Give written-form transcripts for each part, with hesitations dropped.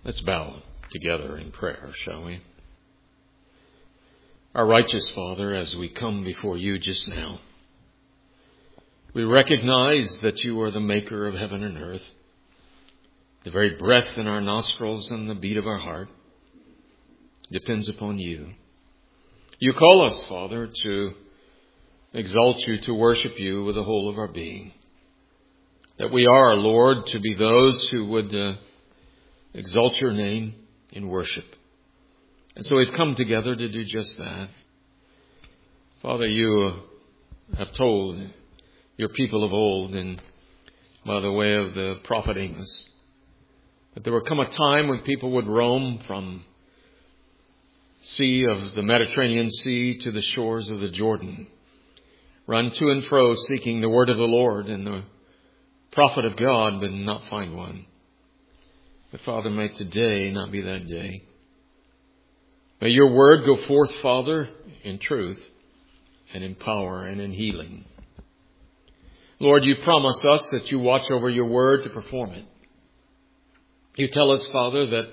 Let's bow together in prayer, shall we? Our righteous Father, as we come before you just now, we recognize that you are the maker of heaven and earth, the very breath in our nostrils and the beat of our heart depends upon you. You call us, Father, to exalt you, to worship you with the whole of our being. That we are, Lord, to be those who would exalt your name in worship. And so we've come together to do just that. Father, you have told your people of old, and by the way of the prophet Amos, that there would come a time when people would roam from sea of the Mediterranean Sea to the shores of the Jordan, run to and fro seeking the word of the Lord and the prophet of God, but not find one. But Father, may today not be that day. May your word go forth, Father, in truth and in power and in healing. Lord, you promise us that you watch over your word to perform it. You tell us, Father, that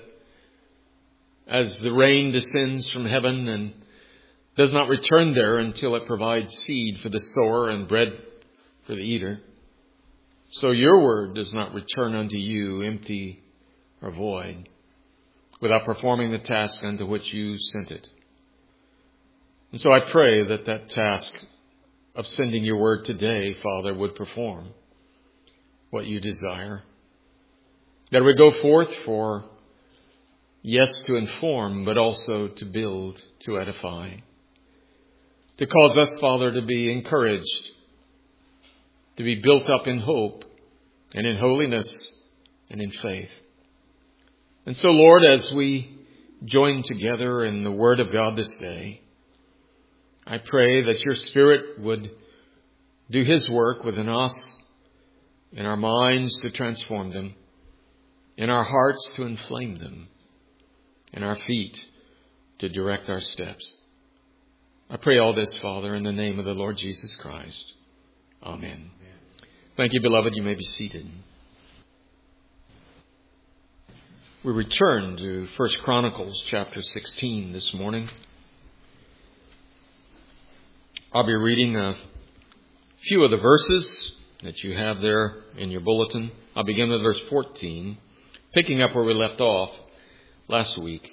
as the rain descends from heaven and does not return there until it provides seed for the sower and bread for the eater, so your word does not return unto you empty or void, without performing the task unto which you sent it. And so I pray that that task of sending your word today, Father, would perform what you desire. That we go forth for, yes, to inform, but also to build, to edify. To cause us, Father, to be encouraged, to be built up in hope and in holiness and in faith. And so, Lord, as we join together in the Word of God this day, I pray that your Spirit would do his work within us, in our minds to transform them, in our hearts to inflame them, in our feet to direct our steps. I pray all this, Father, in the name of the Lord Jesus Christ. Amen. Thank you, beloved. You may be seated. We return to 1 Chronicles chapter 16 this morning. I'll be reading a few of the verses that you have there in your bulletin. I'll begin with verse 14, picking up where we left off last week,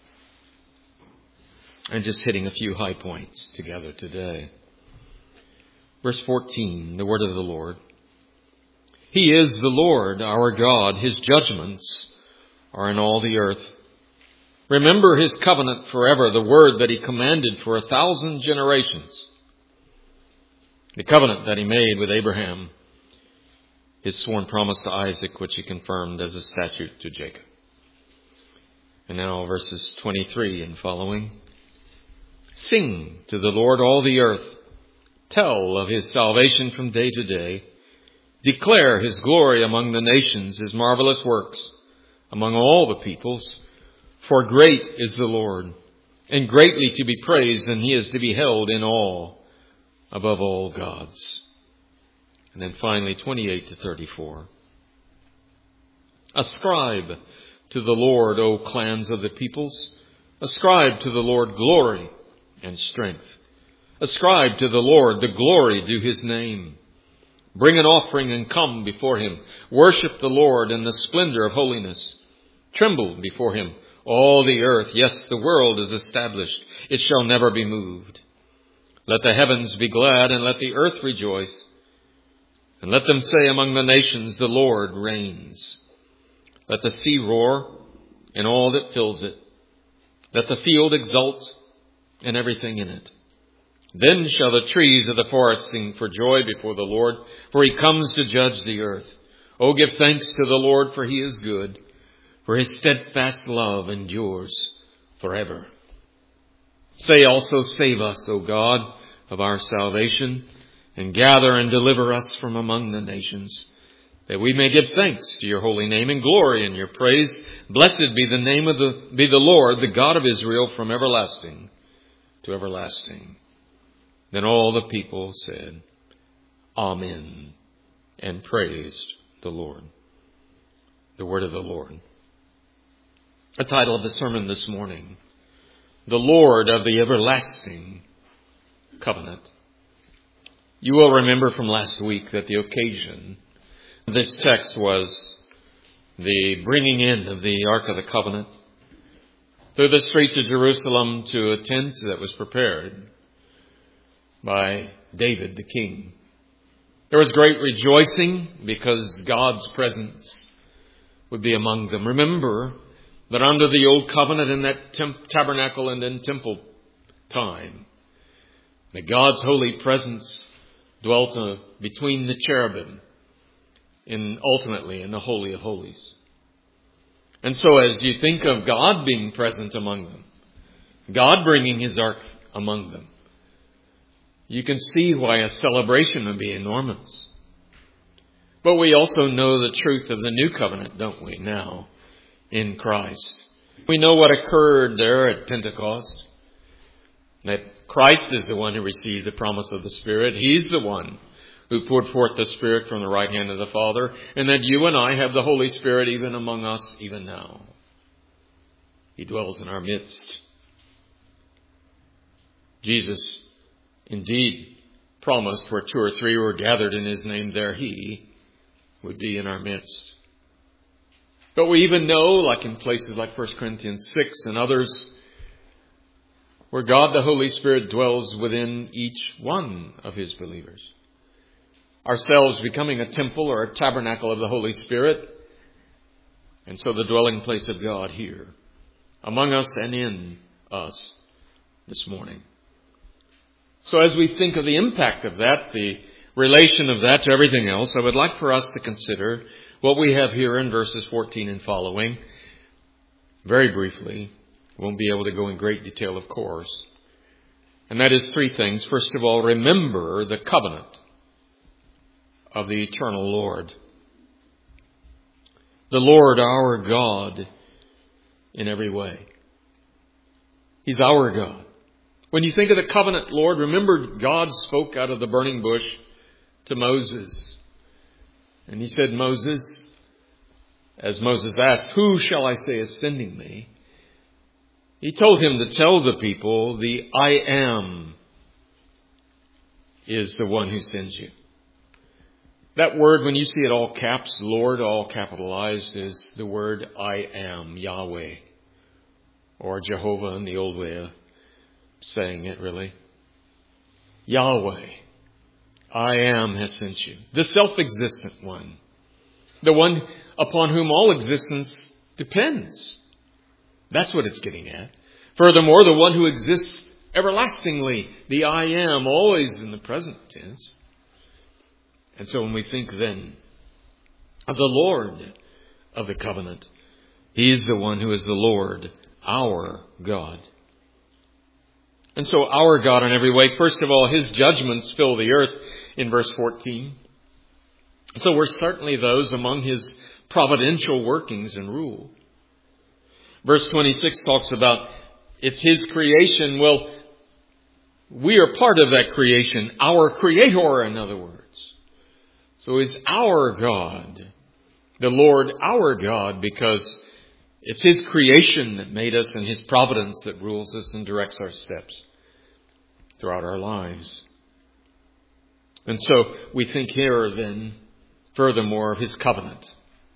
and just hitting a few high points together today. Verse 14, the word of the Lord. He is the Lord our God. His judgments are in all the earth. Remember his covenant forever, the word that he commanded for 1,000 generations. The covenant that he made with Abraham, his sworn promise to Isaac, which he confirmed as a statute to Jacob. And now verses 23 and following. Sing to the Lord all the earth. Tell of his salvation from day to day. Declare his glory among the nations, his marvelous works among all the peoples. For great is the Lord, and greatly to be praised, and he is to be held in awe above all gods. And then finally, 28 to 34. Ascribe to the Lord, O clans of the peoples. Ascribe to the Lord glory and strength. Ascribe to the Lord the glory due his name. Bring an offering and come before him. Worship the Lord in the splendor of holiness. Tremble before him, all the earth. Yes, the world is established. It shall never be moved. Let the heavens be glad, and let the earth rejoice. And let them say among the nations, the Lord reigns. Let the sea roar, and all that fills it. Let the field exult, and everything in it. Then shall the trees of the forest sing for joy before the Lord, for he comes to judge the earth. Oh, give thanks to the Lord, for he is good, for his steadfast love endures forever. Say also, save us, O God, of our salvation, and gather and deliver us from among the nations, that we may give thanks to your holy name and glory in your praise. Blessed be the name of the Lord, the God of Israel, from everlasting to everlasting. Then all the people said, Amen, and praised the Lord. The word of the Lord. The title of the sermon this morning, The Lord of the Everlasting Covenant. You will remember from last week that the occasion of this text was the bringing in of the Ark of the Covenant through the streets of Jerusalem to a tent that was prepared by David the king. There was great rejoicing because God's presence would be among them. Remember that under the old covenant in that tabernacle and in temple time, that God's holy presence dwelt between the cherubim ultimately in the Holy of Holies. And so as you think of God being present among them, God bringing His ark among them, you can see why a celebration would be enormous. But we also know the truth of the new covenant, don't we, now in Christ? We know what occurred there at Pentecost, that Christ is the one who received the promise of the Spirit. He's the one who poured forth the Spirit from the right hand of the Father, and that you and I have the Holy Spirit even among us, even now. He dwells in our midst. Jesus indeed promised where 2 or 3 were gathered in His name, there He would be in our midst. But we even know, like in places like 1 Corinthians 6 and others, where God the Holy Spirit dwells within each one of His believers. Ourselves becoming a temple or a tabernacle of the Holy Spirit. And so the dwelling place of God here, among us and in us this morning. So as we think of the impact of that, the relation of that to everything else, I would like for us to consider what we have here in verses 14 and following. Very briefly, won't be able to go in great detail, of course. And that is 3 things. First of all, remember the covenant of the eternal Lord. The Lord, our God, in every way. He's our God. When you think of the covenant, Lord, remember God spoke out of the burning bush to Moses. And He said, Moses, as Moses asked, who shall I say is sending me? He told him to tell the people, the I am is the one who sends you. That word, when you see it all caps, Lord, all capitalized, is the word I am, Yahweh, or Jehovah in the old way of saying it, really. Yahweh, I am has sent you. The self-existent one. The one upon whom all existence depends. That's what it's getting at. Furthermore, the one who exists everlastingly. The I am, always in the present tense. And so when we think then of the Lord of the covenant, He is the one who is the Lord, our God. And so our God in every way, first of all, His judgments fill the earth in verse 14. So we're certainly those among His providential workings and rule. Verse 26 talks about it's His creation. Well, we are part of that creation. Our Creator, in other words. So He's our God, the Lord our God, because it's His creation that made us and His providence that rules us and directs our steps throughout our lives. And so we think here then, furthermore, of His covenant.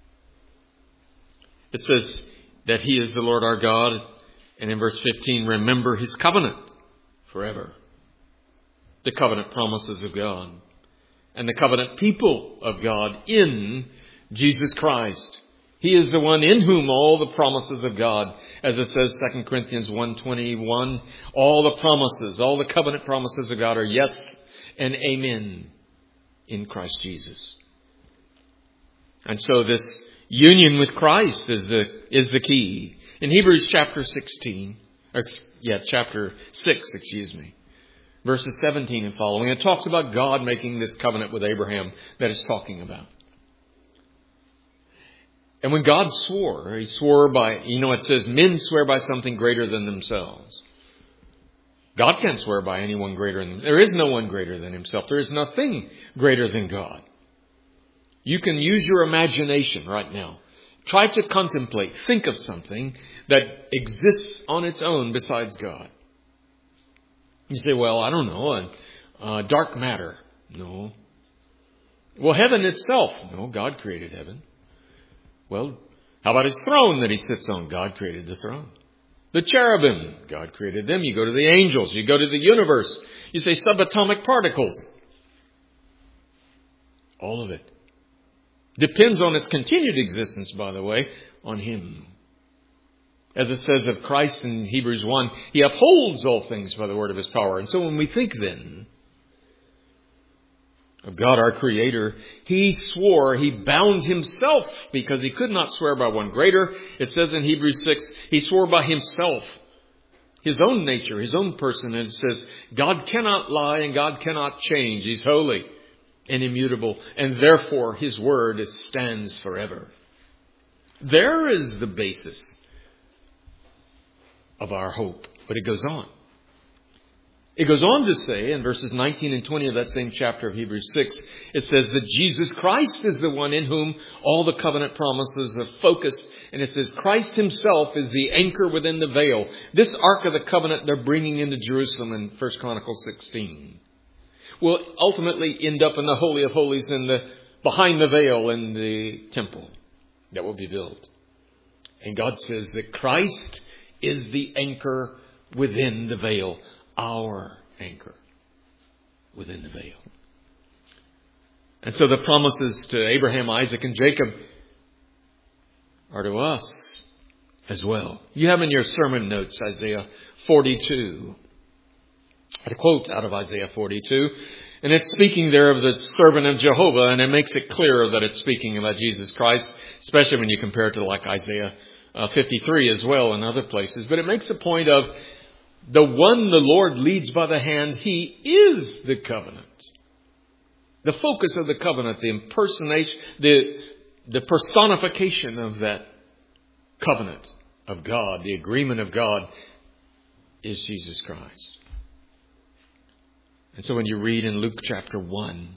It says that He is the Lord our God. And in verse 15, remember His covenant forever. The covenant promises of God. And the covenant people of God in Jesus Christ. He is the one in whom all the promises of God, as it says 2 Corinthians 1:21, all the promises, all the covenant promises of God are yes and amen in Christ Jesus. And so this union with Christ is the key. In Hebrews chapter 6, verses 17 and following, it talks about God making this covenant with Abraham that it's talking about. And when God swore, He swore by, it says men swear by something greater than themselves. God can't swear by anyone greater than him. There is no one greater than Himself. There is nothing greater than God. You can use your imagination right now Try to contemplate, think of something that exists on its own besides God. You say, well, I don't know, dark matter. No. Well, heaven itself. No, God created heaven. Well, how about His throne that He sits on? God created the throne. The cherubim, God created them. You go to the angels. You go to the universe. You say subatomic particles. All of it. Depends on its continued existence, by the way, on Him. As it says of Christ in Hebrews 1, He upholds all things by the word of His power. And so when we think then of God our Creator, He swore, He bound Himself because He could not swear by one greater. It says in Hebrews 6, He swore by Himself, His own nature, His own person. And it says, God cannot lie and God cannot change. He's holy and immutable. And therefore His word stands forever. There is the basis of our hope. But it goes on. It goes on to say in verses 19 and 20 of that same chapter of Hebrews 6, it says that Jesus Christ is the one in whom all the covenant promises are focused. And it says Christ Himself is the anchor within the veil. This Ark of the Covenant they're bringing into Jerusalem in 1 Chronicles 16 will ultimately end up in the Holy of Holies behind the veil in the temple that will be built. And God says that Christ is the anchor within the veil. Our anchor within the veil. And so the promises to Abraham, Isaac, and Jacob are to us as well. You have in your sermon notes Isaiah 42. I quote out of Isaiah 42. And it's speaking there of the servant of Jehovah. And it makes it clear that it's speaking about Jesus Christ. Especially when you compare it to like Isaiah 53 as well and other places. But it makes a point of the one the Lord leads by the hand. He is the covenant. The focus of the covenant, the impersonation, the personification of that covenant of God, the agreement of God, is Jesus Christ. And so when you read in Luke chapter 1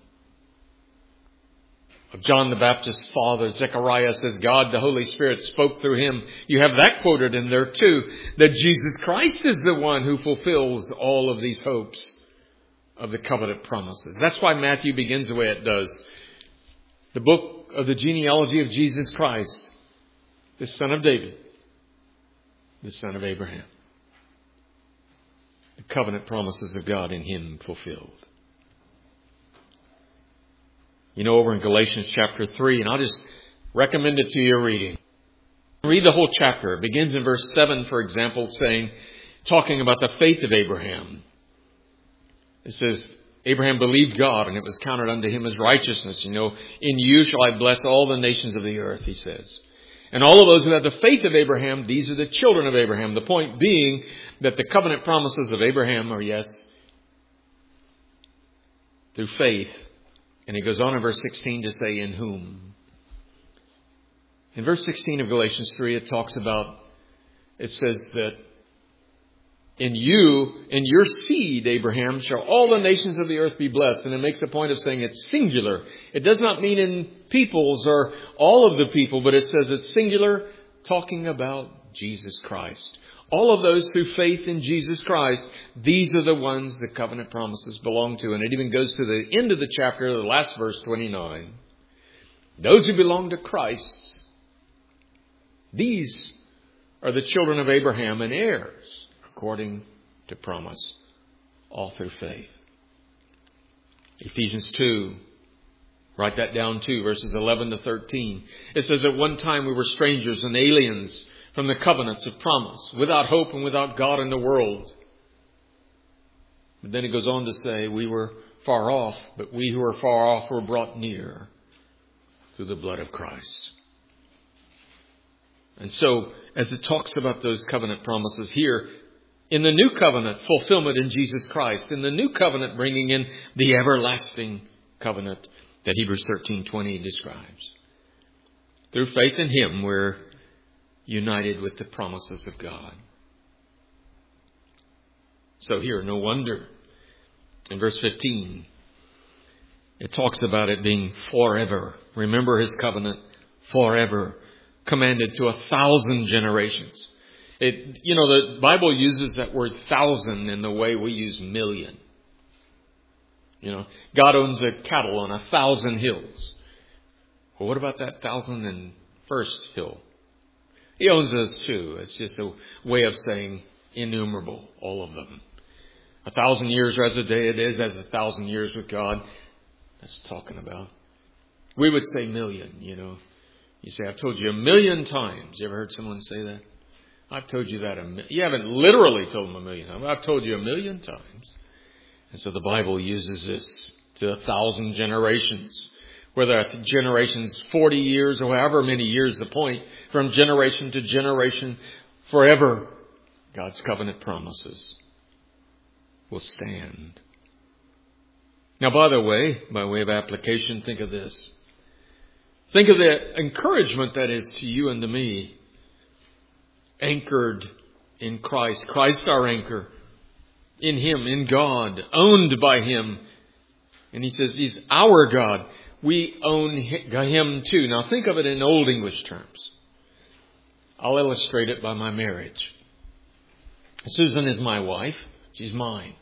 of John the Baptist's father, Zechariah says God, the Holy Spirit, spoke through him. You have that quoted in there too, that Jesus Christ is the one who fulfills all of these hopes of the covenant promises. That's why Matthew begins the way it does. The book of the genealogy of Jesus Christ, the son of David, the son of Abraham. The covenant promises of God in Him fulfilled. You know, over in Galatians chapter 3, and I'll just recommend it to your reading. Read the whole chapter. It begins in verse 7, for example, talking about the faith of Abraham. It says, Abraham believed God, and it was counted unto him as righteousness. You know, in you shall I bless all the nations of the earth, he says. And all of those who have the faith of Abraham, these are the children of Abraham. The point being that the covenant promises of Abraham are, yes, through faith. And it goes on in verse 16 to say, in whom. In verse 16 of Galatians 3, it says that in you, in your seed, Abraham, shall all the nations of the earth be blessed. And it makes a point of saying it's singular. It does not mean in peoples or all of the people, but it says it's singular, talking about Jesus Christ. All of those through faith in Jesus Christ, these are the ones the covenant promises belong to. And it even goes to the end of the chapter, the last verse, 29. Those who belong to Christ, these are the children of Abraham and heirs, according to promise, all through faith. Ephesians 2, write that down too, verses 11 to 13. It says, at one time we were strangers and aliens from the covenants of promise, without hope and without God in the world. But then it goes on to say, we were far off, but we who were far off were brought near through the blood of Christ. And so, as it talks about those covenant promises here, in the new covenant, fulfillment in Jesus Christ. In the new covenant, bringing in the everlasting covenant that Hebrews 13:20 describes. Through faith in Him, we're united with the promises of God. So here, no wonder, in verse 15, it talks about it being forever. Remember His covenant, forever. commanded to 1,000 generations. The Bible uses that word 1,000 in the way we use million. God owns a cattle on 1,000 hills. Well, what about that 1,001st hill? He owns those too. It's just a way of saying innumerable, all of them. 1,000 years as a day it is, as 1,000 years with God. That's talking about. We would say million, You say, I've told you 1,000,000 times. You ever heard someone say that? I've told you that. You haven't literally told them 1,000,000 times. I've told you 1,000,000 times. And so the Bible uses this to 1,000 generations. Whether that generation's 40 years or however many years the point, from generation to generation, forever, God's covenant promises will stand. Now, by way of application, think of this. Think of the encouragement that is to you and to me. Anchored in Christ. Christ our anchor. In Him, in God. Owned by Him. And He says He's our God. We own Him too. Now think of it in Old English terms. I'll illustrate it by my marriage. Susan is my wife. She's mine.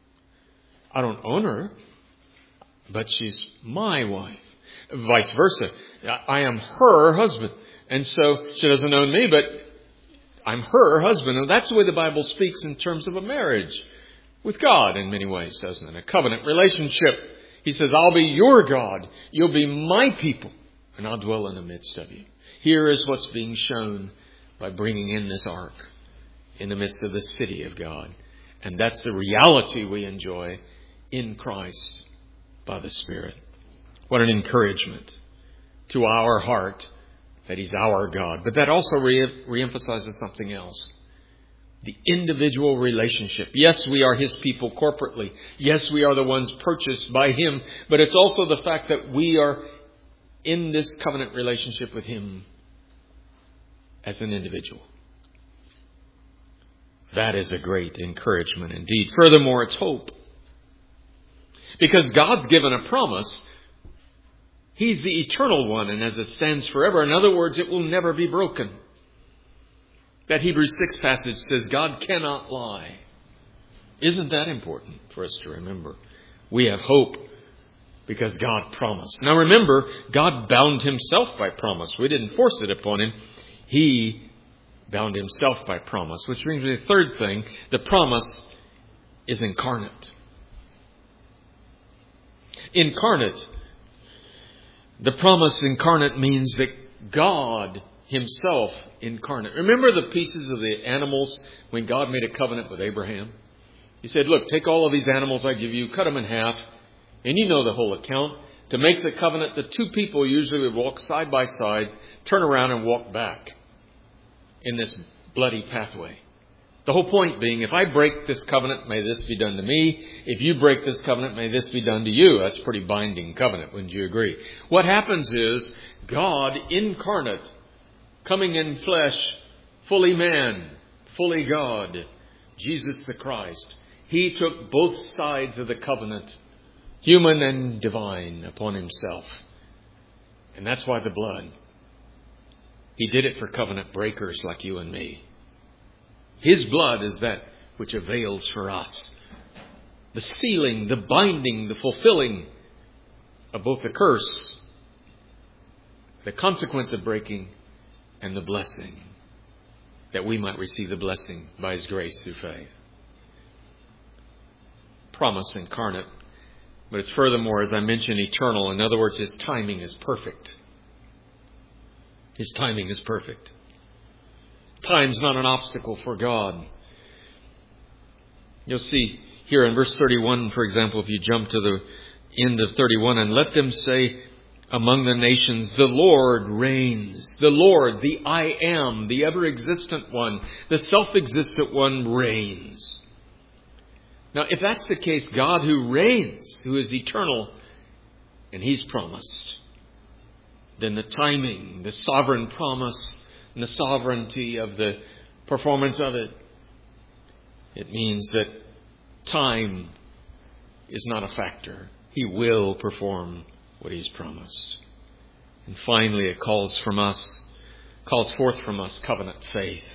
I don't own her, but she's my wife. Vice versa. I am her husband. And so she doesn't own me, but I'm her husband. And that's the way the Bible speaks in terms of a marriage with God in many ways, doesn't it? A covenant relationship. He says, I'll be your God. You'll be my people. And I'll dwell in the midst of you. Here is what's being shown by bringing in this ark in the midst of the city of God. And that's the reality we enjoy in Christ by the Spirit. What an encouragement to our heart that He's our God. But that also reemphasizes something else. The individual relationship. Yes, we are His people corporately. Yes, we are the ones purchased by Him. But it's also the fact that we are in this covenant relationship with Him as an individual. That is a great encouragement indeed. Furthermore, it's hope. Because God's given a promise. He's the eternal one, and as it stands forever. In other words, it will never be broken. That Hebrews 6 passage says God cannot lie. Isn't that important for us to remember? We have hope because God promised. Now remember, God bound Himself by promise. We didn't force it upon Him. He bound Himself by promise. Which brings me to the third thing. The promise is incarnate. Incarnate. The promise incarnate means that God Himself incarnate. Remember the pieces of the animals when God made a covenant with Abraham? He said, look, take all of these animals I give you, cut them in half, and you know the whole account. To make the covenant, the two people usually would walk side by side, turn around and walk back in this bloody pathway. The whole point being, if I break this covenant, may this be done to me. If you break this covenant, may this be done to you. That's a pretty binding covenant, wouldn't you agree? What happens is God incarnate, coming in flesh, fully man, fully God, Jesus the Christ. He took both sides of the covenant, human and divine, upon Himself. And that's why the blood. He did it for covenant breakers like you and me. His blood is that which avails for us. The sealing, the binding, the fulfilling of both the curse, the consequence of breaking, and the blessing, that we might receive the blessing by His grace through faith. Promise incarnate, but it's furthermore, as I mentioned, eternal. In other words, His timing is perfect. His timing is perfect. Time's not an obstacle for God. You'll see here in verse 31, for example, if you jump to the end of 31, and let them say among the nations, the Lord reigns. The Lord, the I am, the ever-existent one, the self-existent one reigns. Now, if that's the case, God who reigns, who is eternal, and He's promised, then the timing, the sovereign promise, and the sovereignty of the performance of it, it means that time is not a factor. He will perform what He's promised. And finally, it calls from us calls forth from us covenant faith.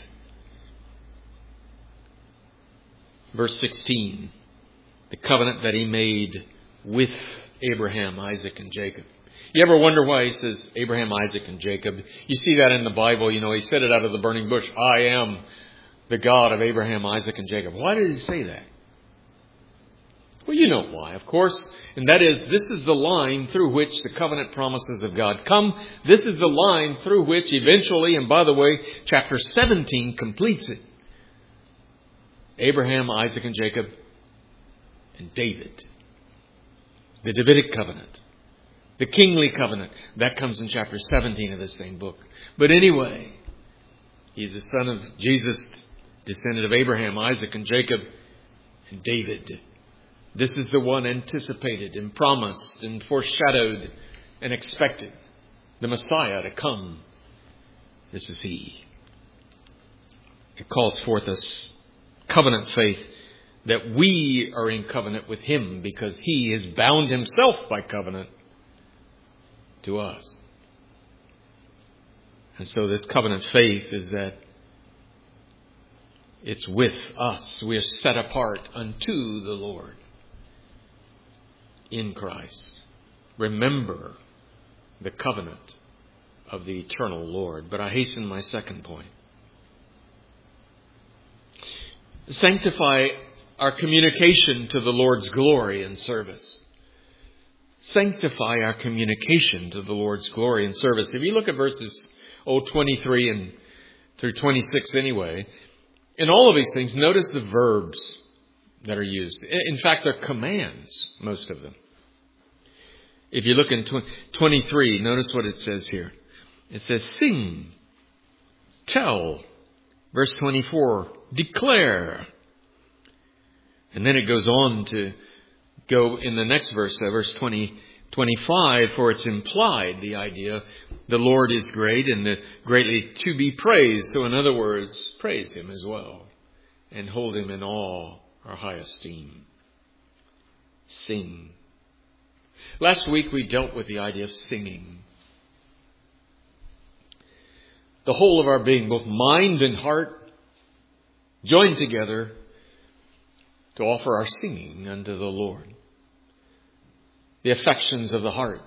Verse 16, the covenant that he made with Abraham, Isaac, and Jacob. You ever wonder why he says Abraham, Isaac, and Jacob? You see that in the Bible. He said it out of the burning bush. I am the God of Abraham, Isaac, and Jacob. Why did he say that? Well, you know why, of course. And that is, this is the line through which the covenant promises of God come. This is the line through which eventually, and by the way, chapter 17 completes it. Abraham, Isaac, and Jacob, and David. The Davidic covenant. The kingly covenant. That comes in chapter 17 of this same book. But anyway, he's the son of Jesus, descendant of Abraham, Isaac, and Jacob, and David. This is the one anticipated and promised and foreshadowed and expected. The Messiah to come. This is he. It calls forth us covenant faith that we are in covenant with him because he has bound himself by covenant to us. And so this covenant faith is that it's with us. We are set apart unto the Lord in Christ. Remember the covenant of the eternal Lord. But I hasten my second point. Sanctify our communication to the Lord's glory and service. Sanctify our communication to the Lord's glory and service. If you look at verses 23 and through 26 anyway, in all of these things, notice the verbs that are used. In fact, they're commands, most of them. If you look in 23, notice what it says here. It says, sing, tell. Verse 24, declare. And then it goes on to go in the next verse, verse 25, for it's implied, the idea, the Lord is great and greatly to be praised. So in other words, praise him as well and hold him in awe or high esteem. Sing. Last week we dealt with the idea of singing. The whole of our being, both mind and heart, joined together to offer our singing unto the Lord. The affections of the heart,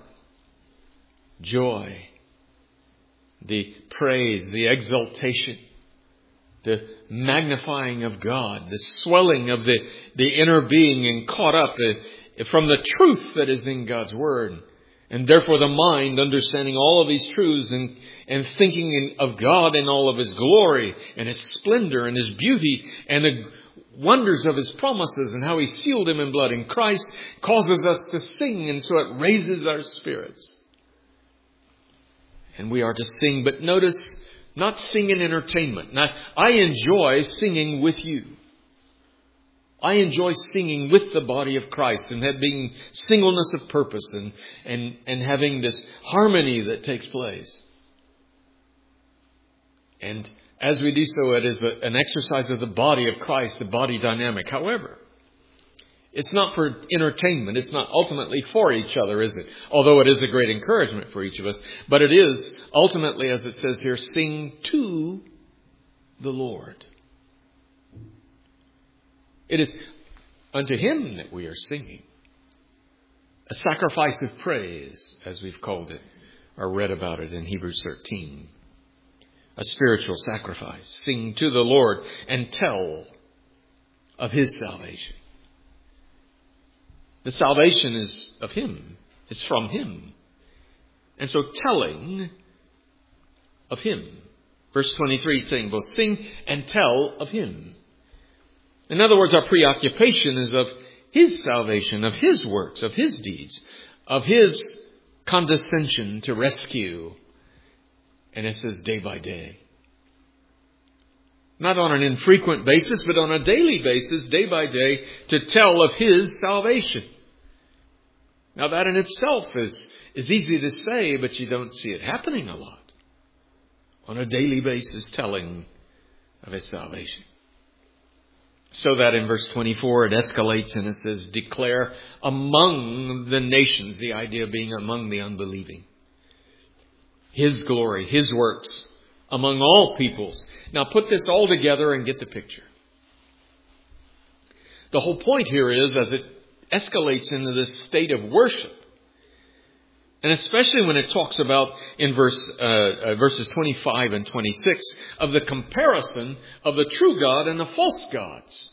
joy, the praise, the exaltation, the magnifying of God, the swelling of the inner being and caught up from the truth that is in God's Word. And therefore the mind understanding all of these truths and thinking of God in all of his glory and his splendor and his beauty and the wonders of his promises and how he sealed him in blood in Christ causes us to sing, and so it raises our spirits. And we are to sing, but notice, not sing in entertainment. Now, I enjoy singing with you. I enjoy singing with the body of Christ and having singleness of purpose and having this harmony that takes place. And as we do so, it is an exercise of the body of Christ, the body dynamic. However, it's not for entertainment. It's not ultimately for each other, is it? Although it is a great encouragement for each of us. But it is ultimately, as it says here, sing to the Lord. It is unto him that we are singing. A sacrifice of praise, as we've called it, or read about it in Hebrews 13. A spiritual sacrifice. Sing to the Lord and tell of his salvation. The salvation is of him. It's from him. And so telling of him. Verse 23 saying both sing and tell of him. In other words, our preoccupation is of his salvation, of his works, of his deeds, of his condescension to rescue. And it says day by day. Not on an infrequent basis, but on a daily basis, day by day, to tell of his salvation. Now that in itself is easy to say, but you don't see it happening a lot. On a daily basis, telling of his salvation. So that in verse 24 it escalates and it says, declare among the nations, the idea being among the unbelieving. His glory, his works, among all peoples. Now put this all together and get the picture. The whole point here is, as it escalates into this state of worship, and especially when it talks about in verses 25 and 26 of the comparison of the true God and the false gods.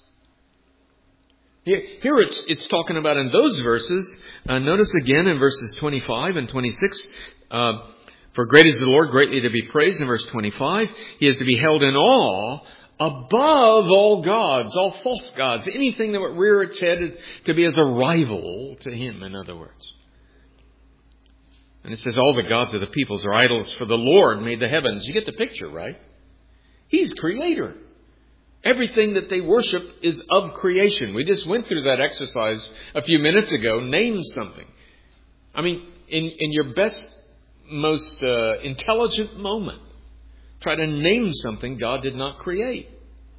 Here it's talking about in those verses. Notice again in verses 25 and 26. For great is the Lord, greatly to be praised. In verse 25, He is to be held in awe above all gods, all false gods, anything that would rear its head to be as a rival to Him, in other words. And it says all the gods of the peoples are idols, for the Lord made the heavens. You get the picture, right? He's creator. Everything that they worship is of creation. We just went through that exercise a few minutes ago. Name something. I mean, in your best, most intelligent moment, try to name something God did not create.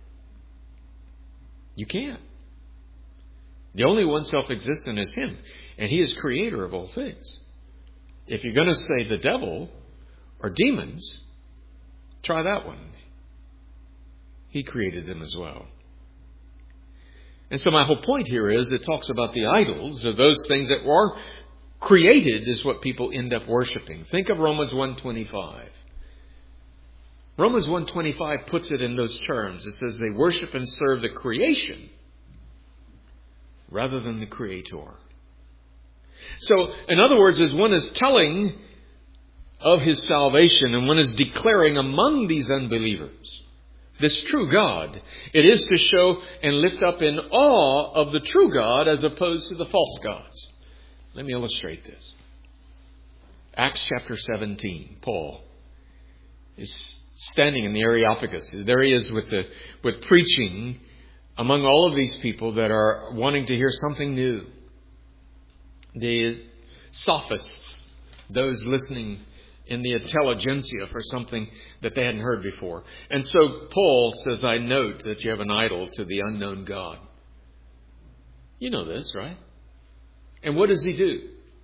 You can't. The only one self-existent is Him. And He is creator of all things. If you're going to say the devil or demons, try that one. He created them as well. And so my whole point here is it talks about the idols, or those things that were created, is what people end up worshiping. Think of Romans 1:25. Romans 1:25 puts it in those terms. It says they worship and serve the creation rather than the Creator. So, in other words, as one is telling of His salvation and one is declaring among these unbelievers this true God, it is to show and lift up in awe of the true God as opposed to the false gods. Let me illustrate this. Acts chapter 17, Paul is standing in the Areopagus. There he is with preaching among all of these people that are wanting to hear something new. The sophists, those listening in the intelligentsia for something that they hadn't heard before. And so Paul says, I note that you have an idol to the unknown God. You know this, right? And what does he do?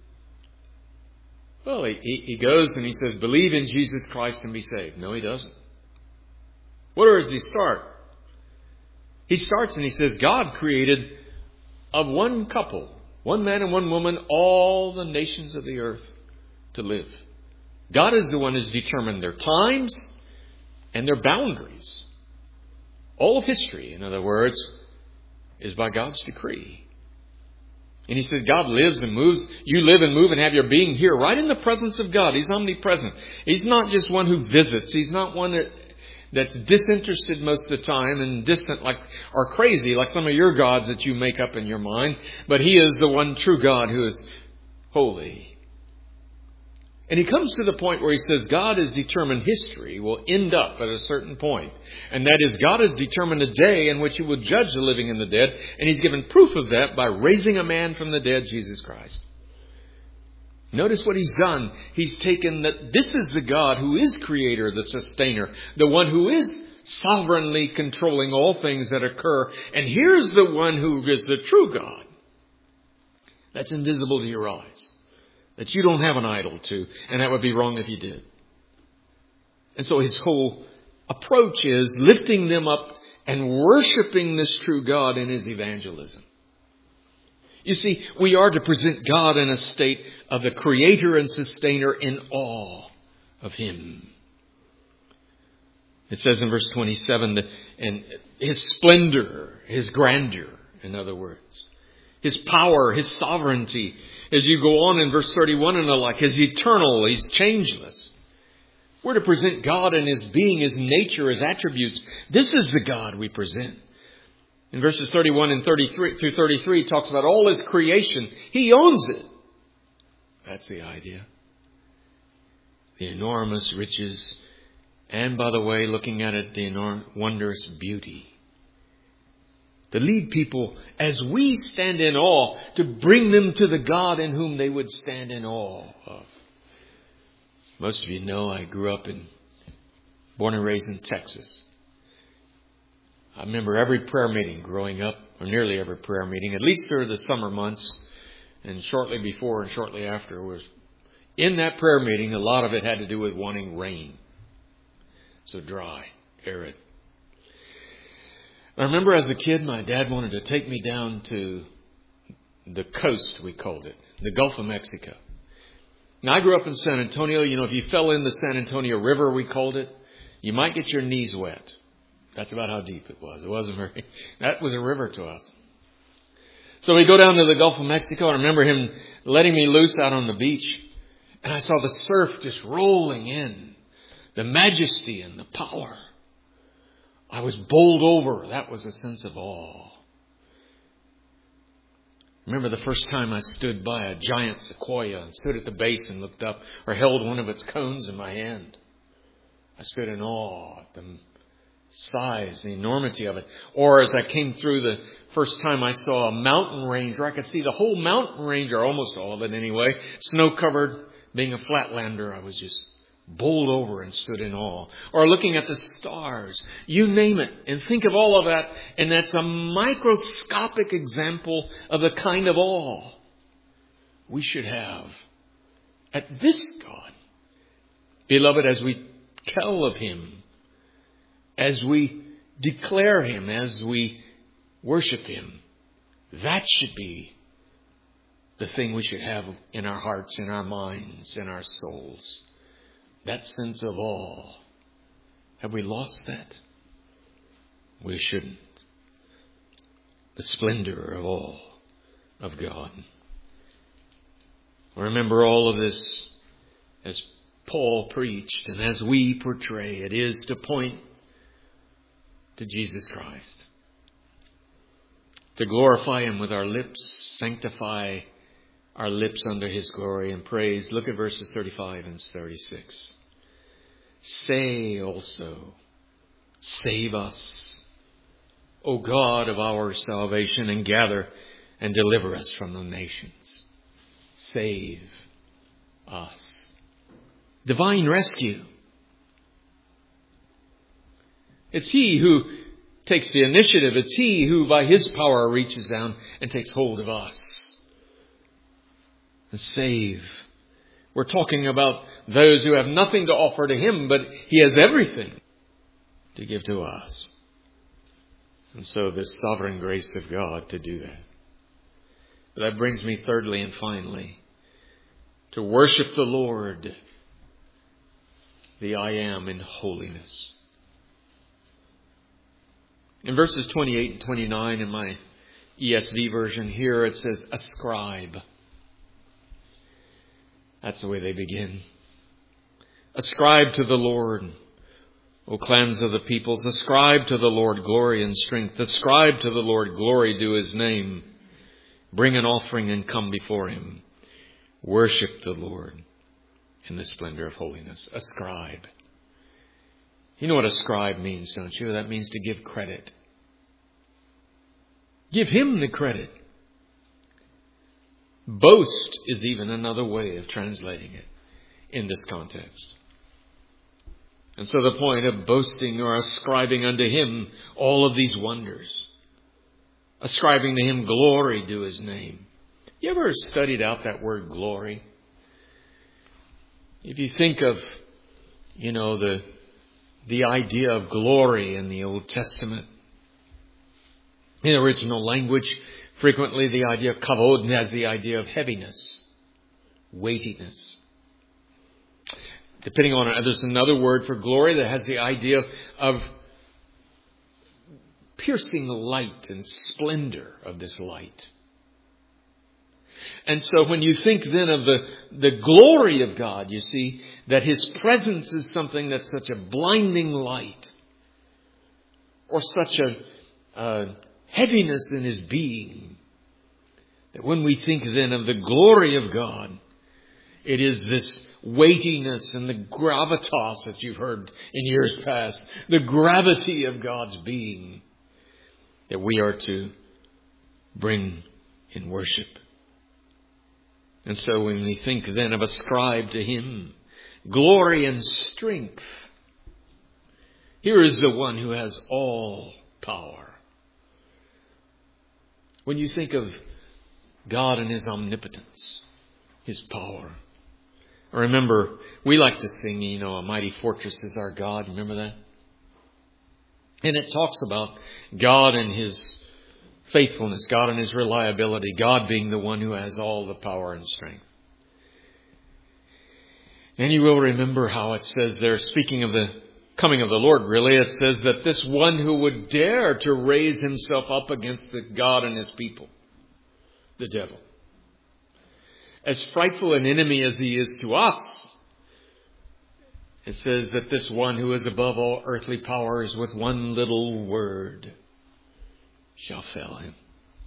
Well, he goes and he says, believe in Jesus Christ and be saved. No, he doesn't. Where does he start? He starts and he says, God created of one couple, one man and one woman, all the nations of the earth to live. God is the one who's determined their times and their boundaries. All of history, in other words, is by God's decree. And he said, God lives and moves. You live and move and have your being here right in the presence of God. He's omnipresent. He's not just one who visits. He's not one that's disinterested most of the time and distant or crazy like some of your gods that you make up in your mind. But He is the one true God who is holy. And he comes to the point where he says God has determined history will end up at a certain point. And that is, God has determined a day in which He will judge the living and the dead. And He's given proof of that by raising a man from the dead, Jesus Christ. Notice what He's done. He's taken that this is the God who is creator, the sustainer, the one who is sovereignly controlling all things that occur. And here's the one who is the true God that's invisible to your eyes, that you don't have an idol to, and that would be wrong if you did. And so His whole approach is lifting them up and worshiping this true God in His evangelism. You see, we are to present God in a state of the Creator and Sustainer in awe of Him. It says in verse 27 that and His splendor, His grandeur, in other words, His power, His sovereignty. As you go on in verse 31 and the like, He's eternal, He's changeless. We're to present God in His being, His nature, His attributes. This is the God we present. In verses 31 and 33 through 33, it talks about all His creation. He owns it. That's the idea. The enormous riches. And by the way, looking at it, the wondrous beauty. To lead people as we stand in awe, to bring them to the God in whom they would stand in awe of. Most of you know I grew up born and raised in Texas. I remember every prayer meeting growing up, or nearly every prayer meeting, at least through the summer months, and shortly before and shortly after, was in that prayer meeting, a lot of it had to do with wanting rain. So dry, arid. I remember as a kid, my dad wanted to take me down to the coast, we called it, the Gulf of Mexico. Now, I grew up in San Antonio. You know, if you fell in the San Antonio River, we called it, you might get your knees wet. That's about how deep it was. It wasn't very, that was a river to us. So we go down to the Gulf of Mexico. I remember him letting me loose out on the beach. And I saw the surf just rolling in. The majesty and the power. I was bowled over. That was a sense of awe. Remember the first time I stood by a giant sequoia and stood at the base and looked up or held one of its cones in my hand. I stood in awe at the size, the enormity of it. Or as I came through the first time I saw a mountain range where I could see the whole mountain range, or almost all of it anyway, snow covered. Being a flatlander, I was just bowled over and stood in awe. Or looking at the stars, you name it, and think of all of that, and that's a microscopic example of the kind of awe we should have at this God. Beloved, as we tell of Him, as we declare Him, as we worship Him, that should be the thing we should have in our hearts, in our minds, in our souls. That sense of awe. Have we lost that? We shouldn't. The splendor of awe of God. Remember all of this as Paul preached and as we portray it is to point to Jesus Christ. To glorify Him with our lips, sanctify our lips under His glory and praise. Look at verses 35 and 36. Say also, save us, O God of our salvation, and gather and deliver us from the nations. Save us. Divine rescue. It's He who takes the initiative. It's He who by His power reaches down and takes hold of us. And save. We're talking about those who have nothing to offer to Him, but He has everything to give to us. And so this sovereign grace of God to do that. That brings me thirdly and finally to worship the Lord, the I Am, in holiness. In verses 28 and 29 in my ESV version here, it says, ascribe. That's the way they begin. Ascribe to the Lord, O clans of the peoples. Ascribe to the Lord glory and strength. Ascribe to the Lord glory to His name. Bring an offering and come before Him. Worship the Lord in the splendor of holiness. Ascribe. You know what ascribe means, don't you? That means to give credit. Give Him the credit. Boast is even another way of translating it in this context. And so the point of boasting or ascribing unto Him all of these wonders. Ascribing to Him glory to His name. You ever studied out that word glory? If you think of, the idea of glory in the Old Testament. In the original language, frequently the idea of kavod has the idea of heaviness, weightiness. Depending on it, there's another word for glory that has the idea of piercing light and splendor of this light. And so when you think then of the glory of God, you see that His presence is something that's such a blinding light, or such a heaviness in His being, that when we think then of the glory of God, it is this weightiness and the gravitas that you've heard in years past, the gravity of God's being, that we are to bring in worship. And so when we think then of ascribe to Him glory and strength, here is the one who has all power. When you think of God and His omnipotence, His power, Remember, we like to sing, a mighty fortress is our God. Remember that? And it talks about God and His faithfulness, God and His reliability, God being the one who has all the power and strength. And you will remember how it says there, speaking of the coming of the Lord, really, it says that this one who would dare to raise himself up against the God and His people, the devil, as frightful an enemy as he is to us, it says that this one who is above all earthly powers with one little word shall fail him.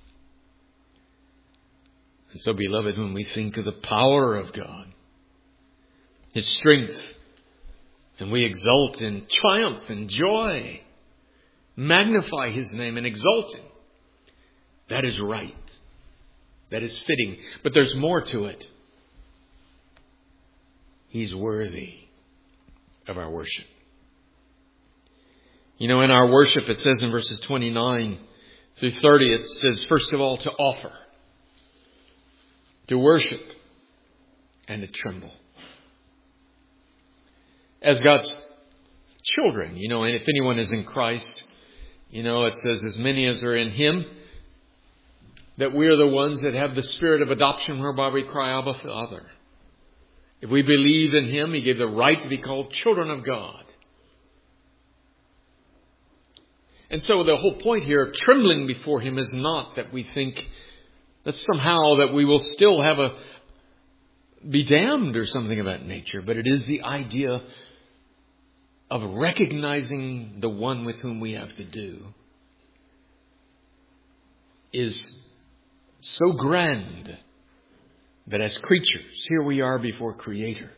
And so, beloved, when we think of the power of God, His strength, and we exult in triumph and joy, magnify His name and exalt Him, that is right. That is fitting. But there's more to it. He's worthy of our worship. In our worship, it says in verses 29 through 30, it says, first of all, to offer, to worship, and to tremble. As God's children, and if anyone is in Christ, it says, as many as are in Him, that we are the ones that have the spirit of adoption whereby we cry, Abba, Father. If we believe in Him, He gave the right to be called children of God. And so the whole point here of trembling before Him is not that we think that somehow that we will still be damned or something of that nature, but it is the idea of recognizing the one with whom we have to do is so grand that as creatures, here we are before Creator,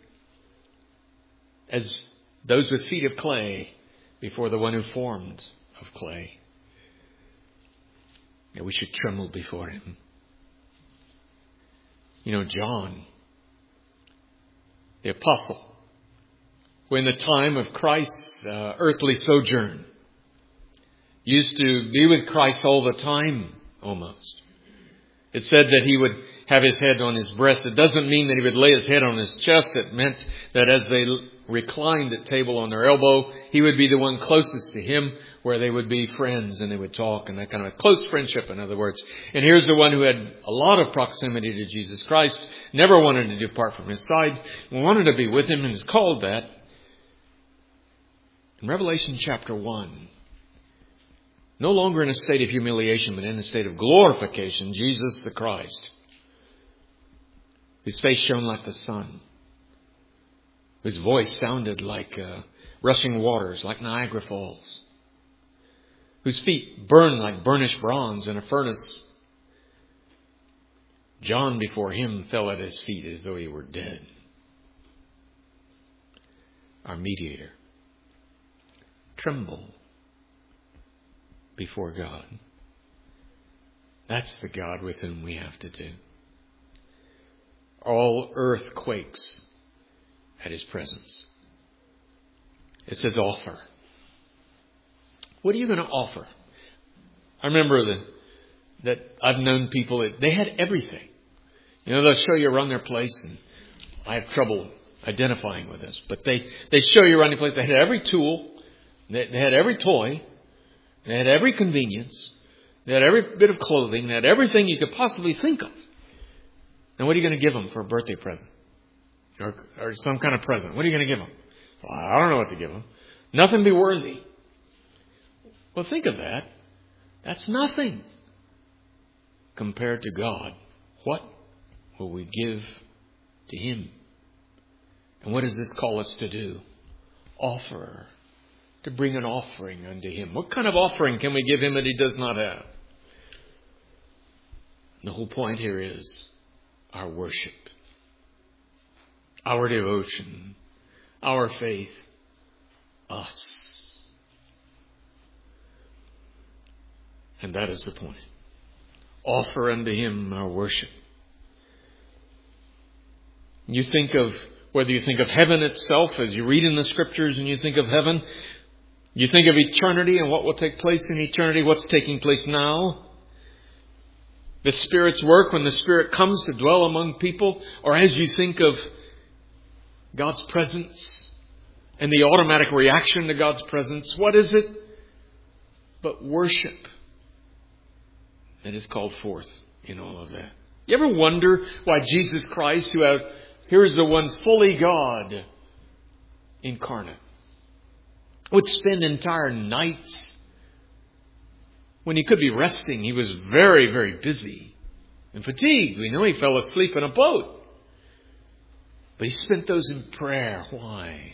as those with feet of clay before the one who formed of clay, that we should tremble before Him. John, the apostle, who in the time of Christ's earthly sojourn used to be with Christ all the time, almost. It said that he would have his head on his breast. It doesn't mean that he would lay his head on his chest. It meant that as they reclined at table on their elbow, he would be the one closest to him, where they would be friends and they would talk, and that kind of a close friendship, in other words. And here's the one who had a lot of proximity to Jesus Christ, never wanted to depart from His side, wanted to be with Him, and is called that. In Revelation chapter 1, no longer in a state of humiliation, but in a state of glorification, Jesus the Christ, whose face shone like the sun, whose voice sounded like rushing waters, like Niagara Falls, whose feet burned like burnished bronze in a furnace. John before Him fell at His feet as though he were dead. Our mediator. Tremble before God. That's the God with whom we have to do. All earth quakes at His presence. It says offer. What are you going to offer? I remember that I've known people that they had everything. They'll show you around their place, and I have trouble identifying with this, but they show you around the place. They had every tool. They had every toy. They had every convenience. They had every bit of clothing. They had everything you could possibly think of. And what are you going to give them for a birthday present? Or some kind of present? What are you going to give them? Well, I don't know what to give them. Nothing be worthy. Well, think of that. That's nothing compared to God. What will we give to Him? And what does this call us to do? Offer. To bring an offering unto Him. What kind of offering can we give Him that He does not have? The whole point here is our worship, our devotion, our faith, us. And that is the point. Offer unto Him our worship. You think of, whether you think of heaven itself, as you read in the Scriptures and you think of heaven, you think of eternity and what will take place in eternity, what's taking place now. The Spirit's work when the Spirit comes to dwell among people, or as you think of God's presence and the automatic reaction to God's presence. What is it but worship that is called forth in all of that? You ever wonder why Jesus Christ, here is the one fully God incarnate, would spend entire nights when he could be resting? He was very, very busy and fatigued. We know he fell asleep in a boat. But he spent those in prayer. Why?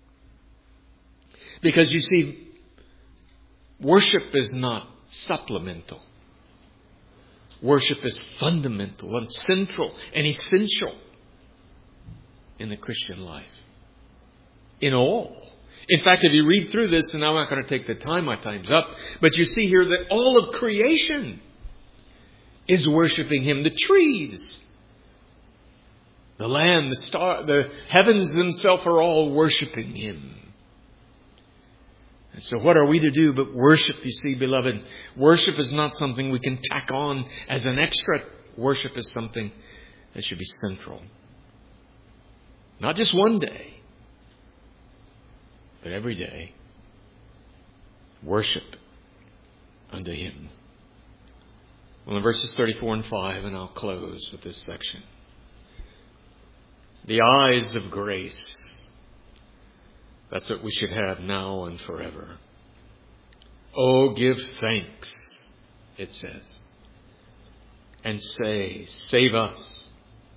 Because you see, worship is not supplemental. Worship is fundamental and central and essential in the Christian life. In all. In fact, if you read through this, and I'm not going to take the time, my time's up, but you see here that all of creation is worshiping Him. The trees, the land, the star, the heavens themselves are all worshiping Him. And so what are we to do but worship, you see, beloved? Worship is not something we can tack on as an extra. Worship is something that should be central. Not just one day, but every day. Worship unto Him. Well, in verses 34 and 5, and I'll close with this section. The eyes of grace. That's what we should have now and forever. Oh, give thanks, it says. And say, save us.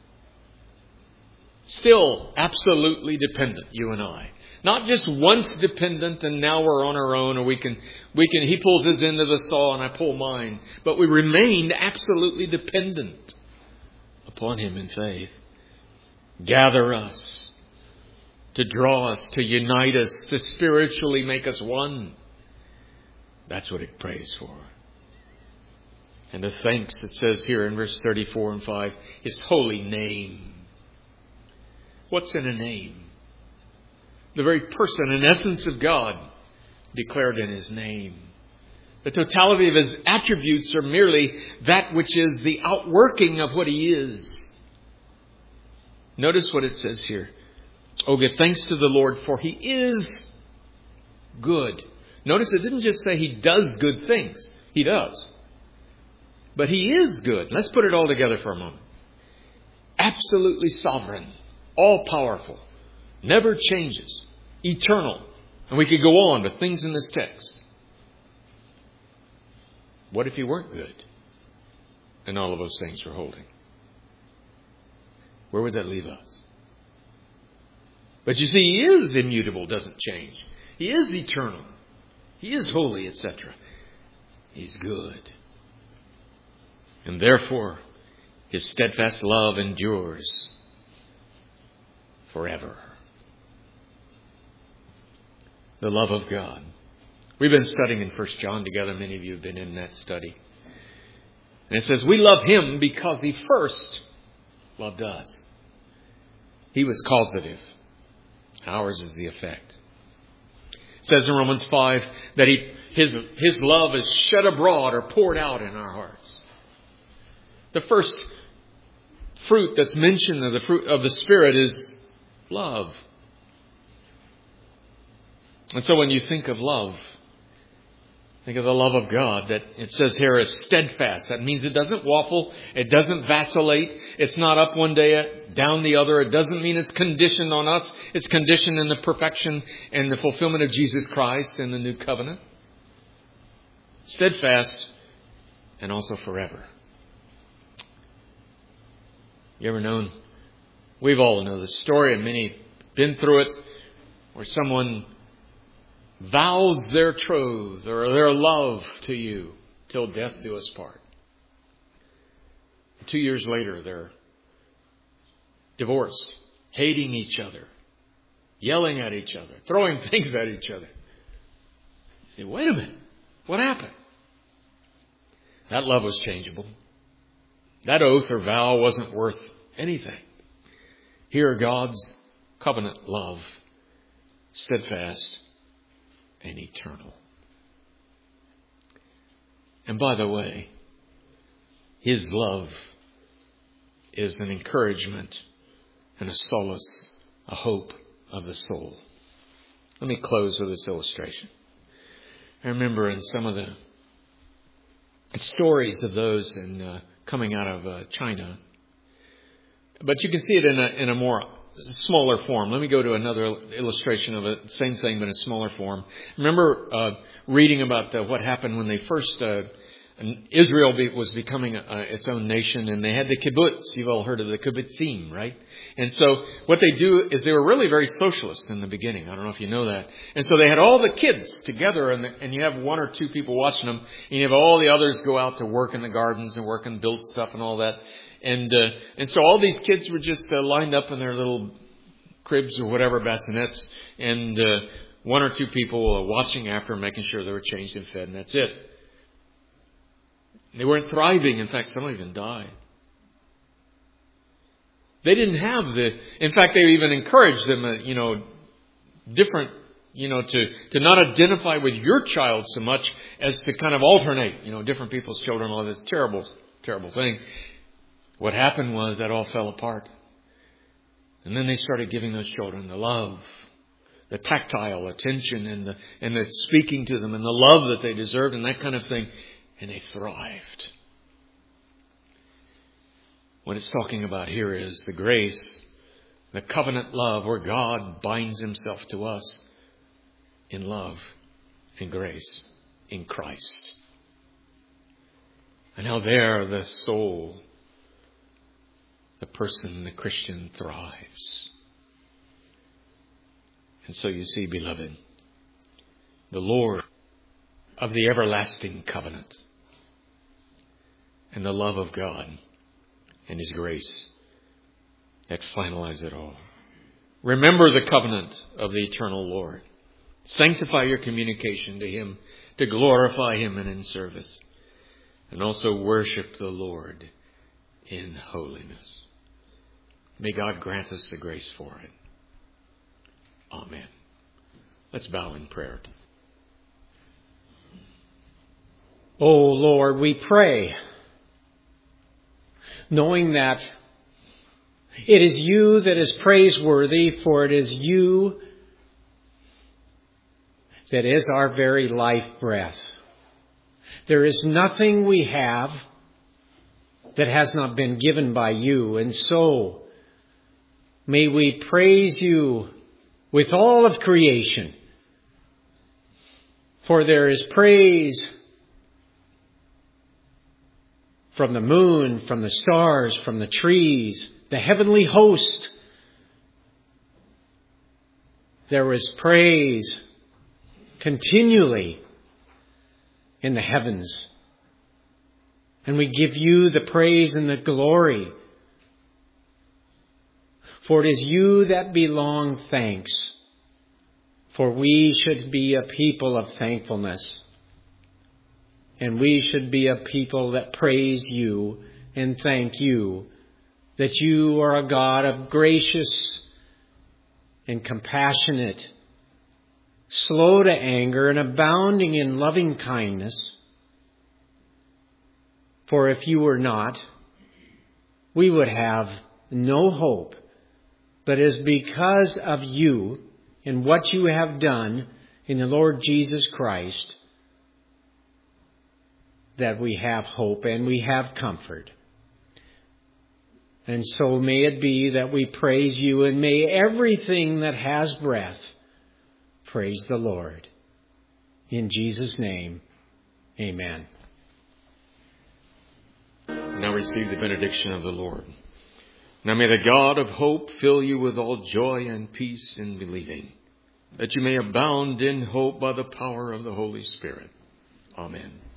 Still absolutely dependent, you and I. Not just once dependent and now we're on our own, or we can, he pulls his end of the saw and I pull mine. But we remained absolutely dependent upon Him in faith. Gather us, to draw us, to unite us, to spiritually make us one. That's what it prays for. And the thanks, it says here in verse 34 and 5, His holy name. What's in a name? The very person and essence of God declared in His name. The totality of His attributes are merely that which is the outworking of what He is. Notice what it says here. Oh, give thanks to the Lord, for He is good. Notice it didn't just say He does good things. He does. But He is good. Let's put it all together for a moment. Absolutely sovereign. All-powerful. Never changes. Eternal. And we could go on with things in this text. What if He weren't good? And all of those things were holding. Where would that leave us? But you see, He is immutable, doesn't change. He is eternal. He is holy, etc. He's good. And therefore, His steadfast love endures forever. The love of God. We've been studying in 1 John together. Many of you have been in that study. And it says, we love Him because He first loved us. He was causative. Ours is the effect. It says in Romans 5 that His love is shed abroad or poured out in our hearts. The first fruit that's mentioned of the fruit of the Spirit is love. And so when you think of love, think of the love of God that it says here is steadfast. That means it doesn't waffle. It doesn't vacillate. It's not up one day, down the other. It doesn't mean it's conditioned on us. It's conditioned in the perfection and the fulfillment of Jesus Christ in the new covenant. Steadfast and also forever. You ever known? We've all known the story, and many been through it, where someone vows their troth or their love to you till death do us part. 2 years later, they're divorced, hating each other, yelling at each other, throwing things at each other. You say, wait a minute, what happened? That love was changeable. That oath or vow wasn't worth anything. Here, God's covenant love, steadfast and eternal. And by the way, His love is an encouragement and a solace a hope of the soul. Let me close with this illustration. I remember in some of the stories of those coming out of China, but you can see it in a more smaller form. Let me go to another illustration of it, same thing but in smaller form. Remember reading about what happened when they first Israel was becoming its own nation, and they had the kibbutz. You've all heard of the kibbutzim, right? And so what they do is they were really very socialist in the beginning. I don't know if you know that. And so they had all the kids together, and you have one or two people watching them, and you have all the others go out to work in the gardens and work and build stuff and all that. And so all these kids were just lined up in their little cribs or whatever, bassinets, and one or two people watching after them, making sure they were changed and fed, and that's it. They weren't thriving. In fact, some even died. They didn't have in fact, they even encouraged them, different, to not identify with your child so much as to kind of alternate, different people's children, all this terrible, terrible thing. What happened was that all fell apart. And then they started giving those children the love, the tactile attention and the speaking to them and the love that they deserved and that kind of thing. And they thrived. What it's talking about here is the grace, the covenant love where God binds himself to us in love and grace in Christ. And how there the soul, the person, the Christian thrives. And so you see, beloved, the Lord of the everlasting covenant and the love of God and his grace that finalize it all. Remember the covenant of the eternal Lord. Sanctify your communication to him, to glorify him and in service. And also worship the Lord in holiness. May God grant us the grace for it. Amen. Let's bow in prayer. Oh Lord, we pray, knowing that it is you that is praiseworthy, for it is you that is our very life breath. There is nothing we have that has not been given by you, and so may we praise you with all of creation, for there is praise from the moon, from the stars, from the trees, the heavenly host. There is praise continually in the heavens. And we give you the praise and the glory. For it is you that belong thanks. For we should be a people of thankfulness. And we should be a people that praise you and thank you that you are a God of gracious and compassionate, slow to anger and abounding in loving kindness. For if you were not, we would have no hope. But it is because of you and what you have done in the Lord Jesus Christ that we have hope and we have comfort. And so may it be that we praise you, and may everything that has breath praise the Lord. In Jesus' name, amen. Now receive the benediction of the Lord. Now may the God of hope fill you with all joy and peace in believing, that you may abound in hope by the power of the Holy Spirit. Amen.